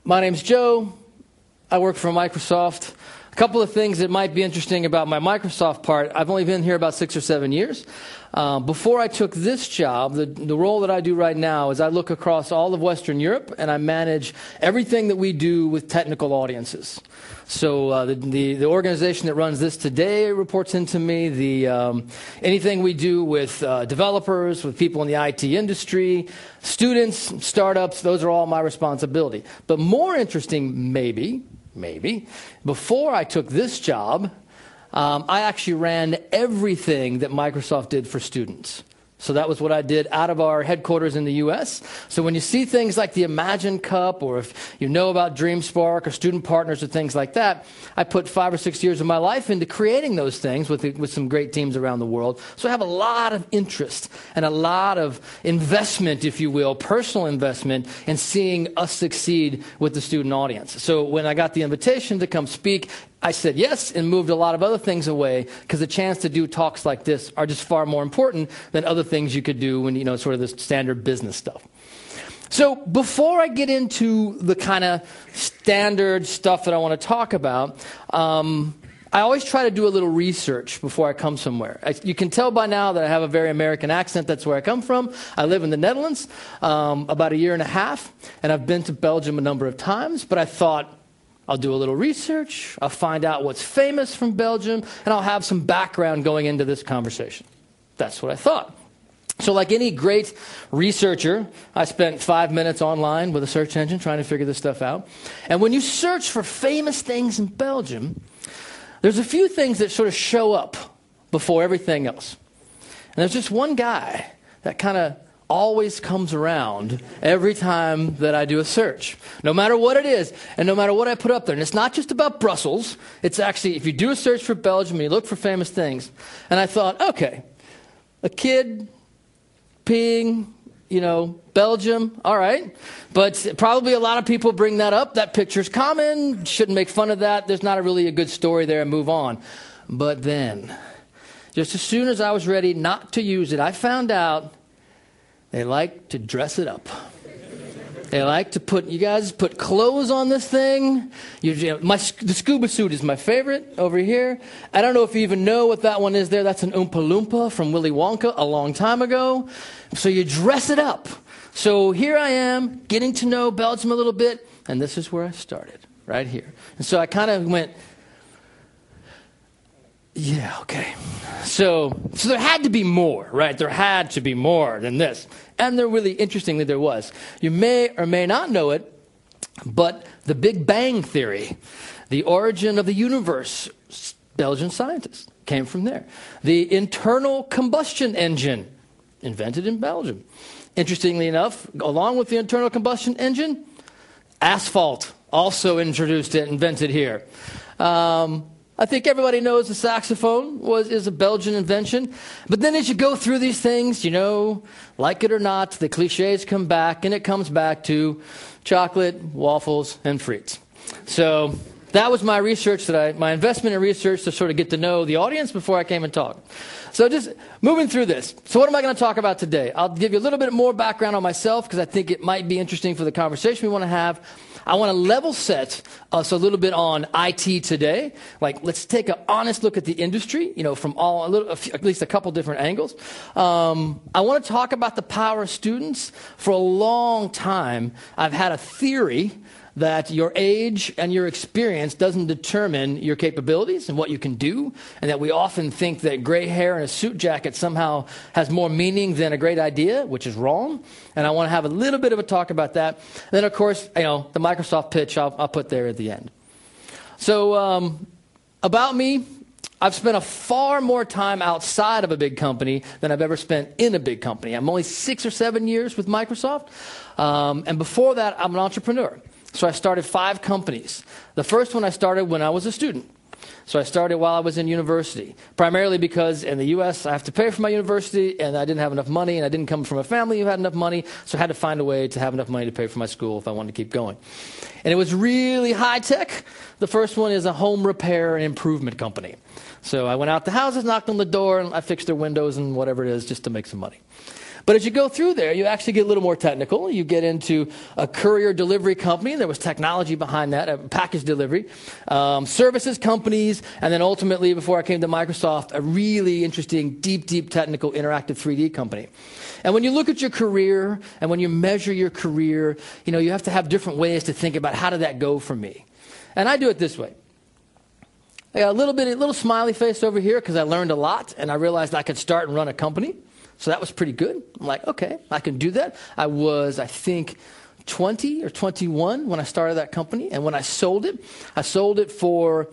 My name's Joe. I work for Microsoft. A couple of things that might be interesting about my Microsoft part. I've only been here about 6 or 7 years. Before I took this job, the role that I do right now is I look across all of Western Europe and I manage everything that we do with technical audiences. So the organization that runs this today reports into me. Anything we do with developers, with people in the IT industry, students, startups, those are all my responsibility. But more interesting, maybe, before I took this job, I actually ran everything that Microsoft did for students. So that was what I did out of our headquarters in the U.S. So when you see things like the Imagine Cup, or if you know about DreamSpark or student partners or things like that, I put 5 or 6 years of my life into creating those things with some great teams around the world. So I have a lot of interest and a lot of investment, if you will, personal investment in seeing us succeed with the student audience. So when I got the invitation to come speak, I said yes and moved a lot of other things away because the chance to do talks like this are just far more important than other things you could do when, sort of the standard business stuff. So before I get into the kind of standard stuff that I want to talk about, I always try to do a little research before I come somewhere. You can tell by now that I have a very American accent. That's where I come from. I live in the Netherlands about a year and a half, and I've been to Belgium a number of times, but I thought, I'll do a little research, I'll find out what's famous from Belgium, and I'll have some background going into this conversation. That's what I thought. So like any great researcher, I spent 5 minutes online with a search engine trying to figure this stuff out. And when you search for famous things in Belgium, there's a few things that sort of show up before everything else. And there's just one guy that kind of always comes around every time that I do a search, no matter what it is and no matter what I put up there. And it's not just about Brussels. It's actually, if you do a search for Belgium and you look for famous things, and I thought, okay, a kid peeing, Belgium, all right. But probably a lot of people bring that up. That picture's common. Shouldn't make fun of that. There's not really a good story there and move on. But then, just as soon as I was ready not to use it, I found out they like to dress it up. They like to put clothes on this thing. The scuba suit is my favorite over here. I don't know if you even know what that one is there. That's an Oompa Loompa from Willy Wonka a long time ago. So you dress it up. So here I am getting to know Belgium a little bit, and this is where I started, right here. And so I kind of went, yeah, okay. So there had to be more, right? There had to be more than this. And interestingly, there was. You may or may not know it, but the Big Bang Theory, the origin of the universe, Belgian scientists came from there. The internal combustion engine, invented in Belgium. Interestingly enough, along with the internal combustion engine, asphalt, also invented here. I think everybody knows the saxophone is a Belgian invention. But then as you go through these things, like it or not, the cliches come back, and it comes back to chocolate, waffles, and frites. So that was my research, my investment in research to sort of get to know the audience before I came and talked. So just moving through this. So what am I going to talk about today? I'll give you a little bit more background on myself because I think it might be interesting for the conversation we want to have. I want to level set us a little bit on IT today. Let's take an honest look at the industry, from at least a couple different angles. I want to talk about the power of students. For a long time, I've had a theory that your age and your experience doesn't determine your capabilities and what you can do, and that we often think that gray hair and a suit jacket somehow has more meaning than a great idea, which is wrong. And I want to have a little bit of a talk about that. And then, of course, the Microsoft pitch I'll put there at the end. So about me, I've spent a far more time outside of a big company than I've ever spent in a big company. I'm only 6 or 7 years with Microsoft. And before that, I'm an entrepreneur. So I started 5 companies. The first one I started when I was a student. So I started while I was in university, primarily because in the U.S. I have to pay for my university, and I didn't have enough money, and I didn't come from a family who had enough money, so I had to find a way to have enough money to pay for my school if I wanted to keep going. And it was really high tech. The first one is a home repair and improvement company. So I went out to houses, knocked on the door, and I fixed their windows and whatever it is just to make some money. But as you go through there, you actually get a little more technical. You get into a courier delivery company. There was technology behind that, a package delivery, services companies, and then ultimately, before I came to Microsoft, a really interesting, deep technical interactive 3D company. And when you look at your career and when you measure your career, you have to have different ways to think about how did that go for me. And I do it this way. I got a little smiley face over here because I learned a lot and I realized I could start and run a company. So that was pretty good. I'm like, okay, I can do that. I was, I think, 20 or 21 when I started that company. And when I sold it for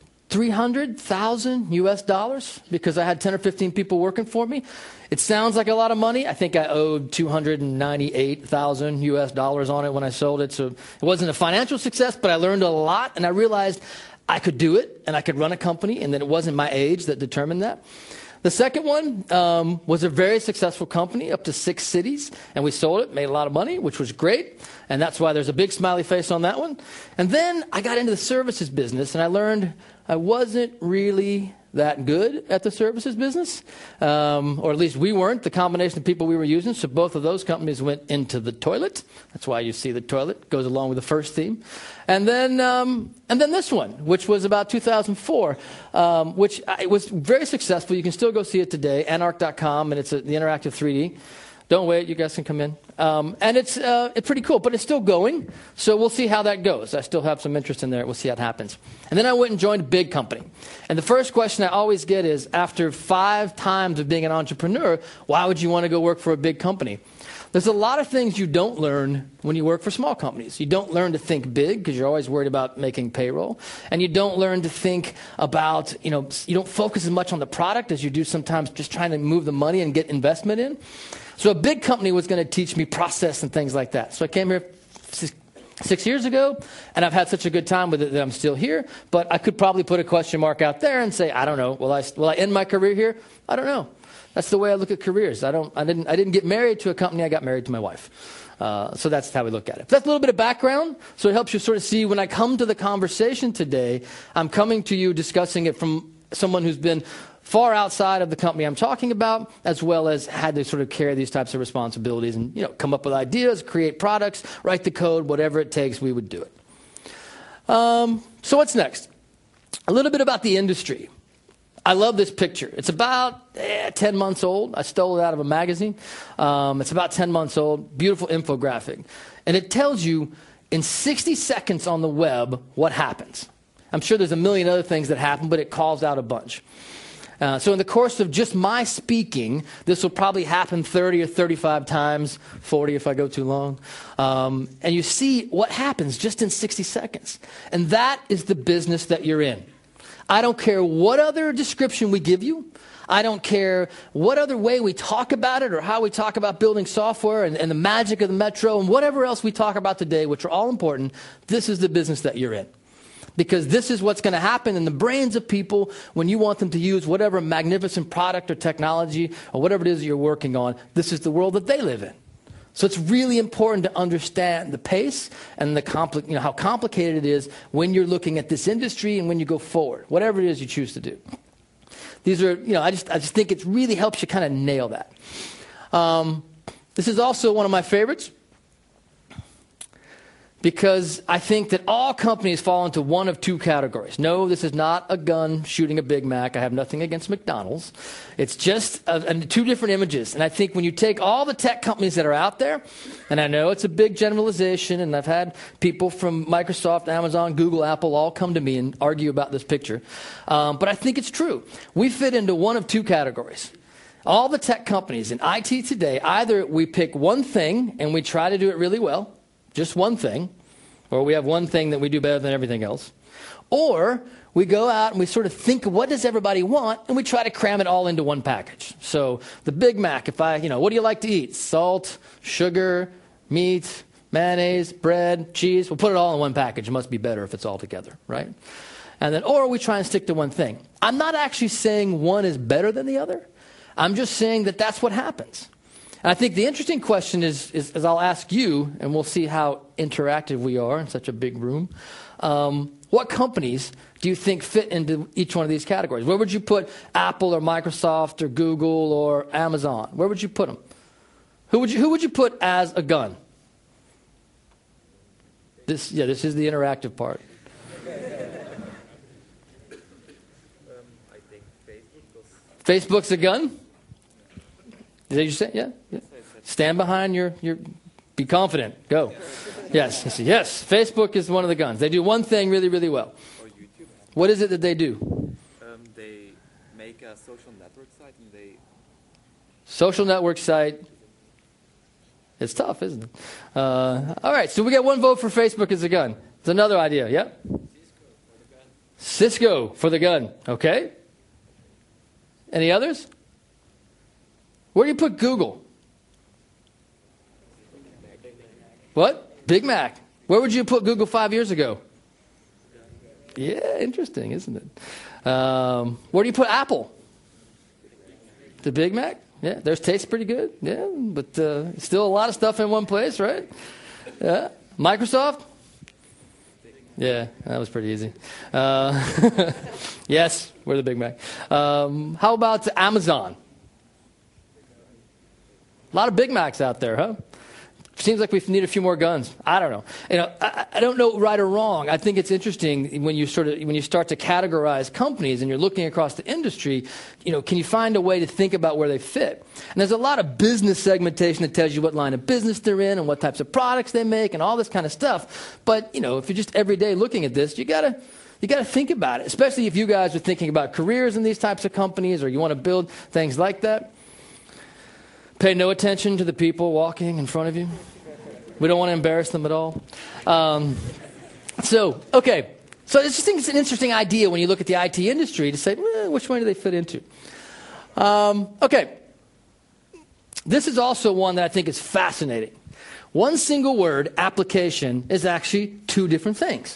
$300,000 US because I had 10 or 15 people working for me. It sounds like a lot of money. I think I owed $298,000 US on it when I sold it. So it wasn't a financial success, but I learned a lot and I realized I could do it and I could run a company, and that it wasn't my age that determined that. The second one was a very successful company, up to 6 cities, and we sold it, made a lot of money, which was great, and that's why there's a big smiley face on that one. And then I got into the services business, and I learned I wasn't really that good at the services business, or at least we weren't, the combination of people we were using, so both of those companies went into the toilet. That's why you see the toilet, goes along with the first theme. And then this one, which was about 2004, which it was very successful. You can still go see it today, Anarch.com, and it's the interactive 3D. Don't wait, you guys can come in. And it's pretty cool, but it's still going, so we'll see how that goes. I still have some interest in there. We'll see how it happens. And then I went and joined a big company. And the first question I always get is, after 5 times of being an entrepreneur, why would you want to go work for a big company? There's a lot of things you don't learn when you work for small companies. You don't learn to think big because you're always worried about making payroll. And you don't learn to think about, you don't focus as much on the product as you do sometimes just trying to move the money and get investment in. So a big company was going to teach me process and things like that. So I came here 6 years ago, and I've had such a good time with it that I'm still here. But I could probably put a question mark out there and say, I don't know. Will I end my career here? I don't know. That's the way I look at careers. I didn't get married to a company. I got married to my wife. So that's how we look at it. That's a little bit of background, so it helps you sort of see when I come to the conversation today, I'm coming to you discussing it from someone who's been far outside of the company I'm talking about, as well as had to sort of carry these types of responsibilities and come up with ideas, create products, write the code, whatever it takes, we would do it. So what's next? A little bit about the industry. I love this picture. It's about 10 months old. I stole it out of a magazine. It's about 10 months old. Beautiful infographic. And it tells you in 60 seconds on the web what happens. I'm sure there's a million other things that happen, but it calls out a bunch. So in the course of just my speaking, this will probably happen 30 or 35 times, 40 if I go too long. And you see what happens just in 60 seconds. And that is the business that you're in. I don't care what other description we give you. I don't care what other way we talk about it or how we talk about building software and the magic of the Metro and whatever else we talk about today, which are all important. This is the business that you're in. Because this is what's going to happen in the brains of people when you want them to use whatever magnificent product or technology or whatever it is that you're working on. This is the world that they live in. So it's really important to understand the pace and how complicated it is when you're looking at this industry and when you go forward, whatever it is you choose to do. These are, I just think it really helps you kind of nail that. This is also one of my favorites because I think that all companies fall into one of 2 categories. No, this is not a gun shooting a Big Mac. I have nothing against McDonald's. It's just 2 different images. And I think when you take all the tech companies that are out there, and I know it's a big generalization, and I've had people from Microsoft, Amazon, Google, Apple all come to me and argue about this picture. But I think it's true. We fit into one of 2 categories. All the tech companies in IT today, either we pick one thing and we try to do it really well, just one thing, or we have one thing that we do better than everything else. Or we go out and we sort of think, what does everybody want? And we try to cram it all into one package. So the Big Mac, what do you like to eat? Salt, sugar, meat, mayonnaise, bread, cheese. We'll put it all in one package. It must be better if it's all together, right? And then, or we try and stick to one thing. I'm not actually saying one is better than the other. I'm just saying that that's what happens. And I think the interesting question is I'll ask you, and we'll see how interactive we are in such a big room. What companies do you think fit into each one of these categories? Where would you put Apple or Microsoft or Google or Amazon? Where would you put them? Who would you put as a gun? This is the interactive part. I think Facebook. Facebook's a gun? Did you say? Yeah. Stand behind your. Be confident. Go. Yes. Facebook is one of the guns. They do one thing really, really well. Or YouTube. What is it that they do? They make a social network site and they. Social network site. It's tough, isn't it? All right, so we got one vote for Facebook as a gun. It's another idea. Yep. Cisco for the gun. Okay. Any others? Where do you put Google? What? Big Mac. Where would you put Google 5 years ago? Yeah, interesting, isn't it? Where do you put Apple? The Big Mac? Yeah, theirs tastes pretty good. Yeah, but still a lot of stuff in one place, right? Yeah. Microsoft? Yeah, that was pretty easy. Yes, we're the Big Mac. How about Amazon? A lot of Big Macs out there, huh? Seems like we need a few more guns. I don't know. I don't know right or wrong. I think it's interesting when you start to categorize companies and you're looking across the industry. Can you find a way to think about where they fit? And there's a lot of business segmentation that tells you what line of business they're in and what types of products they make and all this kind of stuff. But if you're just every day looking at this, you gotta think about it. Especially if you guys are thinking about careers in these types of companies or you want to build things like that. Pay no attention to the people walking in front of you. We don't want to embarrass them at all. So I just think it's an interesting idea when you look at the IT industry to say, which one do they fit into? Okay. This is also one that I think is fascinating. One single word, application, is actually two different things.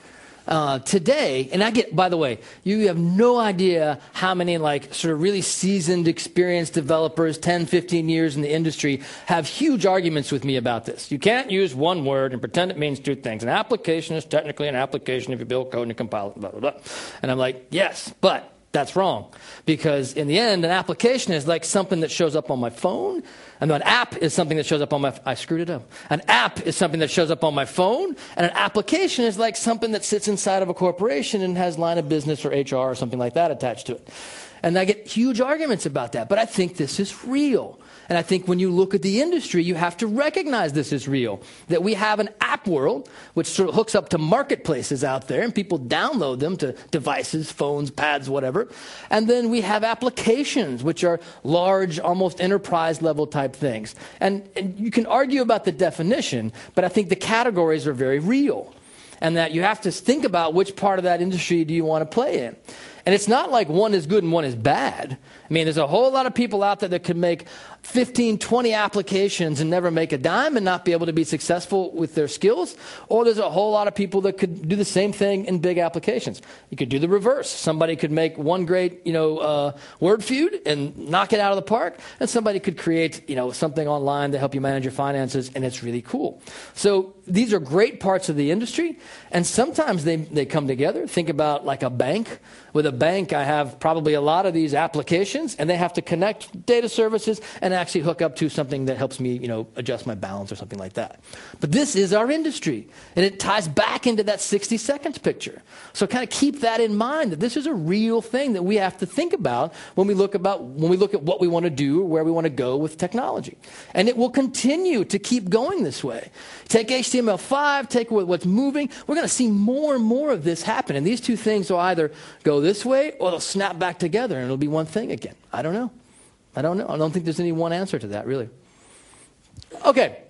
Today, and by the way, you have no idea how many sort of really seasoned, experienced developers, 10, 15 years in the industry, have huge arguments with me about this. You can't use one word and pretend it means two things. An application is technically an application if you build code and you compile it, blah, blah, blah. And I'm like, yes, but that's wrong. Because in the end, an application is like something that shows up on my phone. And an app is something that shows up on I screwed it up. An app is something that shows up on my phone. And an application is like something that sits inside of a corporation and has line of business or HR or something like that attached to it. And I get huge arguments about that. But I think this is real. And I think when you look at the industry, you have to recognize this is real. That we have an app world, which sort of hooks up to marketplaces out there, and people download them to devices, phones, pads, whatever. And then we have applications, which are large, almost enterprise-level type things. And you can argue about the definition, but I think the categories are very real. And that you have to think about which part of that industry do you want to play in. And it's not like one is good and one is bad. I mean, there's a whole lot of people out there that could make 15, 20 applications and never make a dime and not be able to be successful with their skills. Or there's a whole lot of people that could do the same thing in big applications. You could do the reverse. Somebody could make one great, word feud and knock it out of the park. And somebody could create, something online to help you manage your finances, and it's really cool. So these are great parts of the industry. And sometimes they come together. Think about like a bank. With a bank, I have probably a lot of these applications, and they have to connect data services and actually hook up to something that helps me, adjust my balance or something like that. But this is our industry, and it ties back into that 60 seconds picture. So kind of keep that in mind, that this is a real thing that we have to think about when we look at what we want to do or where we want to go with technology. And it will continue to keep going this way. Take HTML5, take what's moving. We're going to see more and more of this happen, and these two things will either go this way or they'll snap back together and it'll be one thing again. I don't know. I don't think there's any one answer to that, really. Okay.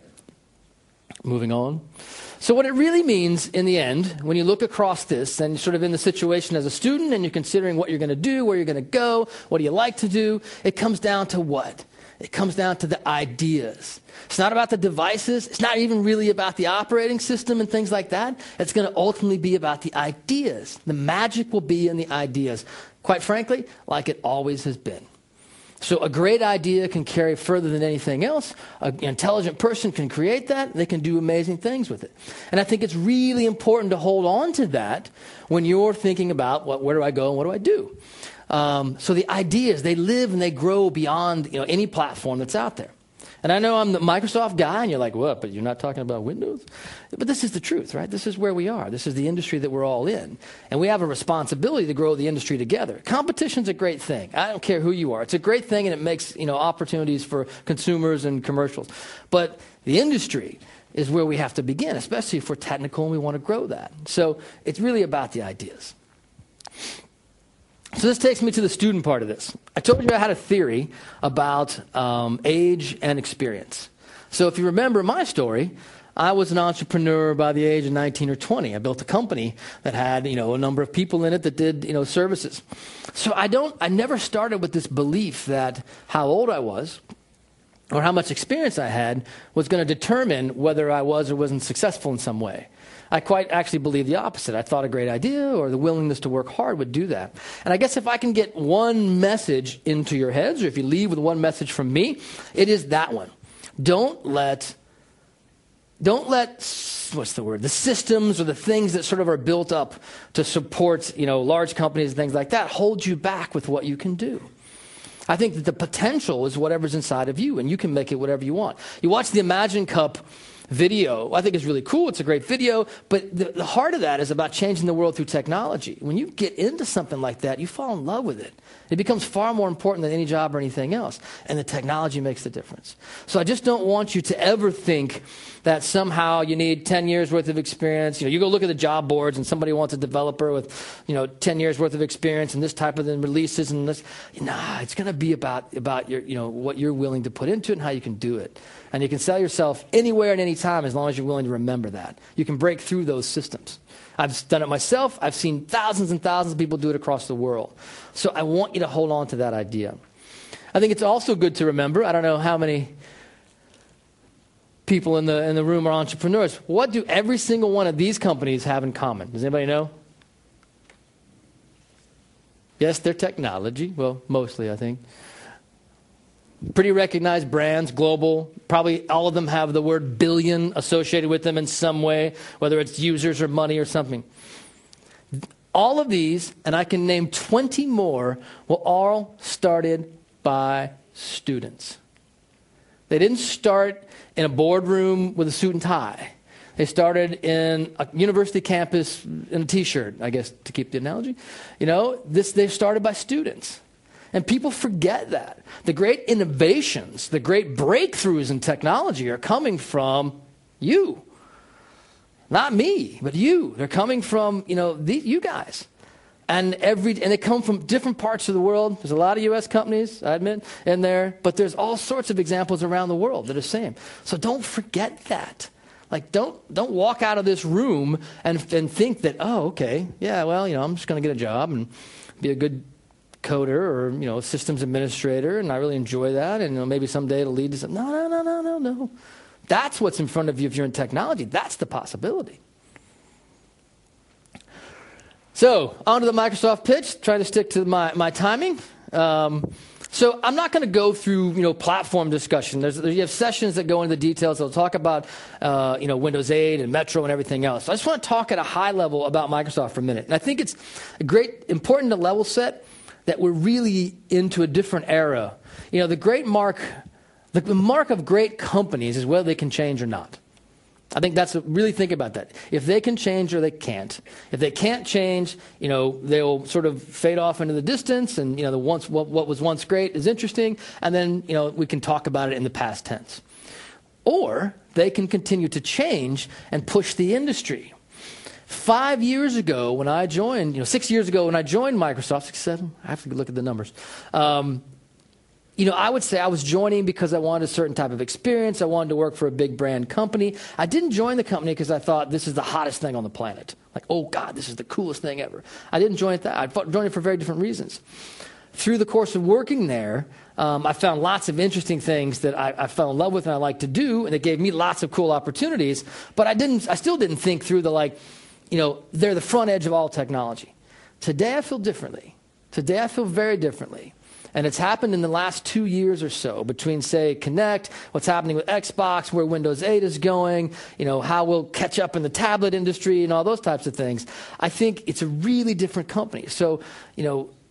Moving on. So what it really means in the end, when you look across this and you're sort of in the situation as a student and you're considering what you're going to do, where you're going to go, what do you like to do, it comes down to what? It comes down to the ideas. It's not about the devices. It's not even really about the operating system and things like that. It's going to ultimately be about the ideas. The magic will be in the ideas. Quite frankly, like it always has been. So a great idea can carry further than anything else. An intelligent person can create that. They can do amazing things with it. And I think it's really important to hold on to that when you're thinking about where do I go and what do I do? So the ideas, they live and they grow beyond any platform that's out there. And I know I'm the Microsoft guy, and you're like, what, but you're not talking about Windows? But this is the truth, right? This is where we are. This is the industry that we're all in. And we have a responsibility to grow the industry together. Competition's a great thing. I don't care who you are. It's a great thing, and it makes, opportunities for consumers and commercials. But the industry is where we have to begin, especially if we're technical and we want to grow that. So it's really about the ideas. So this takes me to the student part of this. I told you I had a theory about age and experience. So if you remember my story, I was an entrepreneur by the age of 19 or 20. I built a company that had, a number of people in it that did, services. So I never started with this belief that how old I was or how much experience I had was going to determine whether I was or wasn't successful in some way. I quite actually believe the opposite. I thought a great idea or the willingness to work hard would do that. And I guess if I can get one message into your heads, or if you leave with one message from me, it is that one. Don't let, what's the word, the systems or the things that sort of are built up to support, large companies and things like that hold you back with what you can do. I think that the potential is whatever's inside of you, and you can make it whatever you want. You watch the Imagine Cup video. I think it's really cool. It's a great video. But the heart of that is about changing the world through technology. When you get into something like that, you fall in love with it. It becomes far more important than any job or anything else. And the technology makes the difference. So I just don't want you to ever think that somehow you need 10 years worth of experience. You go look at the job boards and somebody wants a developer with, 10 years worth of experience and this type of releases and this. Nah, it's going to be about your, what you're willing to put into it and how you can do it. And you can sell yourself anywhere and any time as long as you're willing to remember that. You can break through those systems. I've done it myself. I've seen thousands and thousands of people do it across the world. So I want you to hold on to that idea. I think it's also good to remember, I don't know how many people in the room are entrepreneurs. What do every single one of these companies have in common? Does anybody know? Yes, they're technology. Well, mostly, I think. Pretty recognized brands, global. Probably all of them have the word billion associated with them in some way, whether it's users or money or something. All of these, and I can name 20 more, were all started by students. They didn't start in a boardroom with a suit and tie. They started in a university campus in a T-shirt, I guess, to keep the analogy. They started by students. And people forget that. The great innovations, the great breakthroughs in technology are coming from you. Not me, but you. They're coming from, you guys. And they come from different parts of the world. There's a lot of U.S. companies, I admit, in there. But there's all sorts of examples around the world that are the same. So don't forget that. Don't walk out of this room and think that, oh, okay, yeah, well, I'm just going to get a job and be a good coder or, systems administrator, and I really enjoy that, and maybe someday it'll lead to something. No. That's what's in front of you if you're in technology. That's the possibility. So, on to the Microsoft pitch. Try to stick to my timing. So I'm not going to go through, platform discussion. You have sessions that go into the details. They'll talk about, Windows 8 and Metro and everything else. So I just want to talk at a high level about Microsoft for a minute. And I think it's important to level set that we're really into a different era. The mark of great companies is whether they can change or not. I think really think about that. If they can change or they can't. If they can't change, they'll sort of fade off into the distance, and what was once great is interesting, and then we can talk about it in the past tense. Or they can continue to change and push the industry. 5 years ago when I joined, 6 years ago when I joined Microsoft, 6, 7, I have to look at the numbers. I would say I was joining because I wanted a certain type of experience. I wanted to work for a big brand company. I didn't join the company because I thought this is the hottest thing on the planet. Like, oh God, this is the coolest thing ever. I didn't join it I joined it for very different reasons. Through the course of working there, I found lots of interesting things that I fell in love with and I like to do, and it gave me lots of cool opportunities. But I still didn't think through they're the front edge of all technology. Today I feel differently. Today I feel very differently. And it's happened in the last 2 years or so between, say, Kinect, what's happening with Xbox, where Windows 8 is going, how we'll catch up in the tablet industry and all those types of things. I think it's a really different company. So,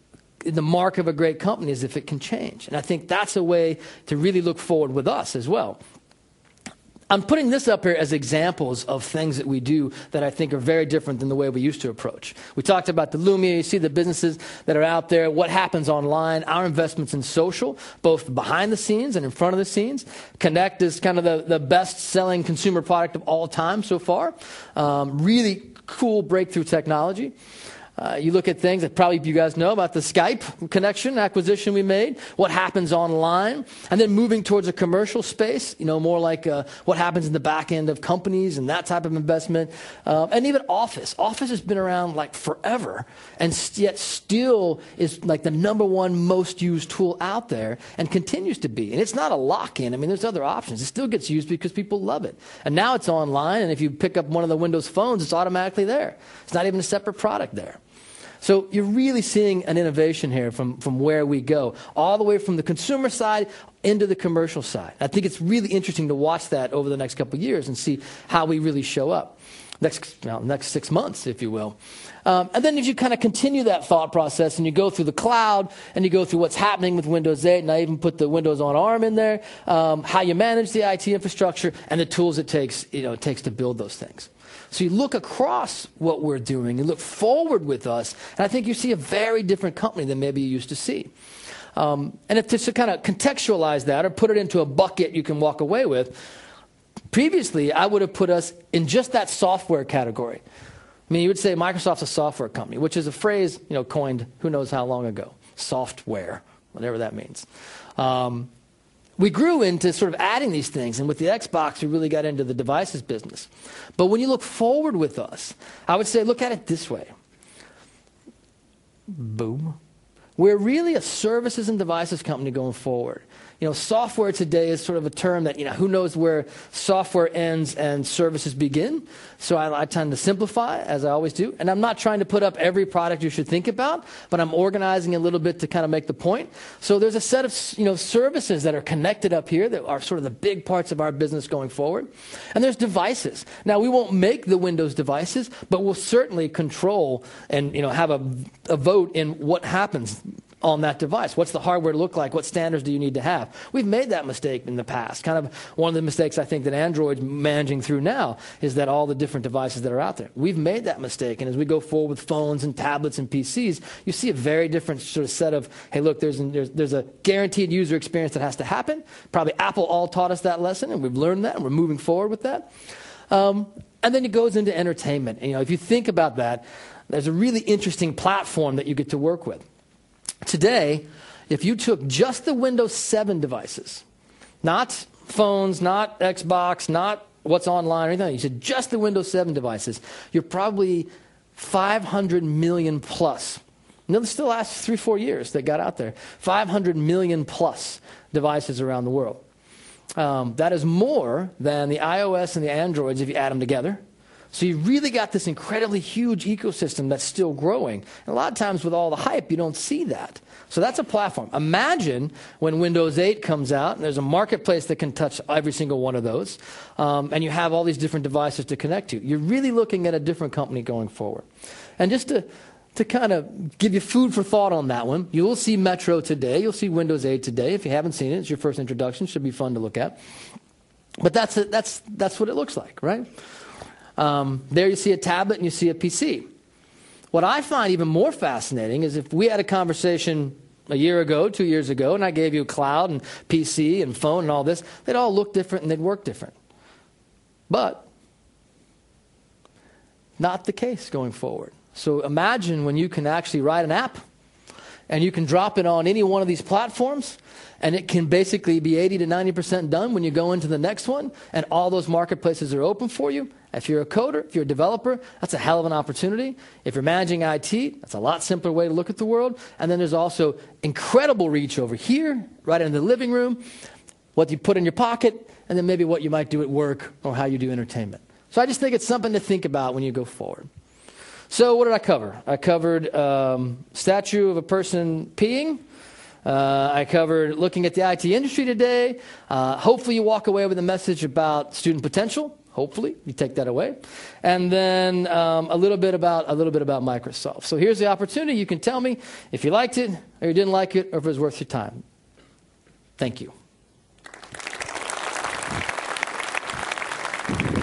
the mark of a great company is if it can change. And I think that's a way to really look forward with us as well. I'm putting this up here as examples of things that we do that I think are very different than the way we used to approach. We talked about the Lumia. You see the businesses that are out there, what happens online, our investments in social, both behind the scenes and in front of the scenes. Connect is kind of the best-selling consumer product of all time so far. Really cool breakthrough technology. You look at things that probably you guys know about the Skype connection, acquisition we made, what happens online, and then moving towards a commercial space, more like what happens in the back end of companies and that type of investment. And even Office. Office has been around like forever, and yet still is like the number one most used tool out there and continues to be. And it's not a lock-in. I mean, there's other options. It still gets used because people love it. And now it's online, and if you pick up one of the Windows phones, it's automatically there. It's not even a separate product there. So you're really seeing an innovation here from where we go, all the way from the consumer side into the commercial side. I think it's really interesting to watch that over the next couple of years and see how we really show up. Next 6 months, if you will. And then if you kind of continue that thought process and you go through the cloud and you go through what's happening with Windows 8, and I even put the Windows on ARM in there, how you manage the IT infrastructure and the tools it takes to build those things. So you look across what we're doing, you look forward with us, and I think you see a very different company than maybe you used to see. And if to kind of contextualize that or put it into a bucket you can walk away with, previously I would have put us in just that software category. I mean, you would say Microsoft's a software company, which is a phrase coined who knows how long ago. Software, whatever that means. We grew into sort of adding these things, and with the Xbox, we really got into the devices business. But when you look forward with us, I would say look at it this way. Boom. We're really a services and devices company going forward. Software today is sort of a term that, who knows where software ends and services begin. So I tend to simplify, as I always do. And I'm not trying to put up every product you should think about, but I'm organizing a little bit to kind of make the point. So there's a set of, services that are connected up here that are sort of the big parts of our business going forward. And there's devices. Now, we won't make the Windows devices, but we'll certainly control and, have a vote in what happens on that device. What's the hardware look like? What standards do you need to have? We've made that mistake in the past. Kind of one of the mistakes I think that Android's managing through now is that all the different devices that are out there. We've made that mistake, and as we go forward with phones and tablets and PCs, you see a very different sort of set of, hey, look, there's a guaranteed user experience that has to happen. Probably Apple all taught us that lesson, and we've learned that, and we're moving forward with that. And then it goes into entertainment. And, if you think about that, there's a really interesting platform that you get to work with. Today, if you took just the Windows 7 devices, not phones, not Xbox, not what's online or anything, you said just the Windows 7 devices, you're probably 500 million plus. This still lasts 3-4 years that got out there. 500 million plus devices around the world. That is more than the iOS and the Androids if you add them together. So you really got this incredibly huge ecosystem that's still growing. And a lot of times with all the hype, you don't see that. So that's a platform. Imagine when Windows 8 comes out, and there's a marketplace that can touch every single one of those, and you have all these different devices to connect to. You're really looking at a different company going forward. And just to kind of give you food for thought on that one, you will see Metro today. You'll see Windows 8 today. If you haven't seen it, it's your first introduction. Should be fun to look at. But that's what it looks like, right? There you see a tablet and you see a PC. What I find even more fascinating is if we had a conversation a year ago, 2 years ago, and I gave you cloud and PC and phone and all this, they'd all look different and they'd work different. But not the case going forward. So imagine when you can actually write an app and you can drop it on any one of these platforms, and it can basically be 80 to 90% done when you go into the next one, and all those marketplaces are open for you. If you're a coder, if you're a developer, that's a hell of an opportunity. If you're managing IT, that's a lot simpler way to look at the world. And then there's also incredible reach over here, right in the living room, what you put in your pocket, and then maybe what you might do at work or how you do entertainment. So I just think it's something to think about when you go forward. So what did I cover? I covered statue of a person peeing. I covered looking at the IT industry today. Hopefully you walk away with a message about student potential. Hopefully, you take that away, and then a little bit about Microsoft. So here's the opportunity. You can tell me if you liked it or you didn't like it, or if it was worth your time. Thank you.